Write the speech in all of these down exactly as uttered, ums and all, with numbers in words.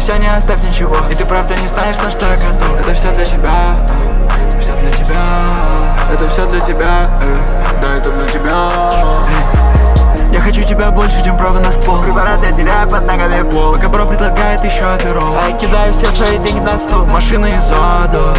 все, не оставь ничего. И ты правда не знаешь, на что я готов. Это все для тебя, все для тебя. Это все для тебя, да, это для тебя. Я хочу тебя больше, чем право на ствол. Препарат я теряю под ногами пол. Пока бро предлагает еще отырол, а я кидаю все свои деньги на стол. Машина из ада.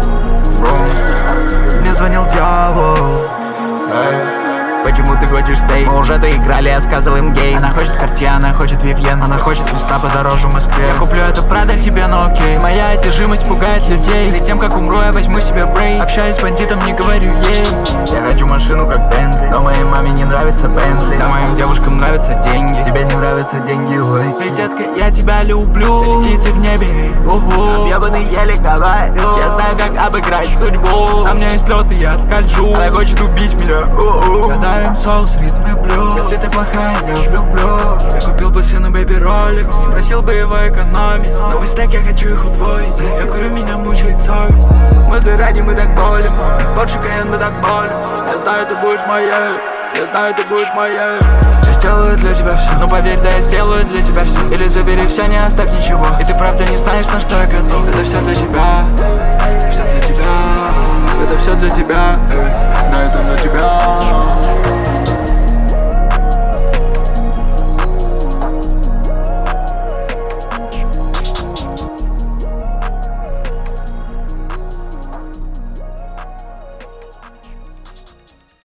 Мне звонил дьявол. Почему ты хочешь стейк? Мы уже доиграли, я сказал им гей. Она хочет Cartier, она хочет Вивьен. Она хочет места подороже в Москве. Я куплю это Прада тебе, но окей. Моя одержимость пугает людей. Перед тем, как умру, я возьму себе брейк. Общаюсь с бандитом, не говорю ей. Я хочу машину, как Бентли, но моей маме не нравится Бентли. А моим девушкам нравятся деньги. Тебе не нравятся деньги, ой. Эй, детка, я тебя люблю. Эти птицы в небе, уху. Объебанный еле говорю. Я знаю, как обыграть судьбу. А у меня есть лед, и я скольжу. Она хочет убить меня, у-у. Катаем соус, ритмы блюз. Если ты плохая, я влюблю. Я купил бы сыну бэби роликс. Просил бы его экономить, но в стек я хочу их удвоить. Я курю, меня мучает совесть. Мы заради, мы так болим. Больше Каен, мы так болим. Я знаю, ты будешь моей. Я знаю, ты будешь моей. Я сделаю для тебя все, ну поверь, да, я сделаю для тебя все. Или забери все, не оставь ничего. И ты правда не знаешь, на что я готов. Это все для тебя, все для тебя. Это все для тебя, да, это для тебя.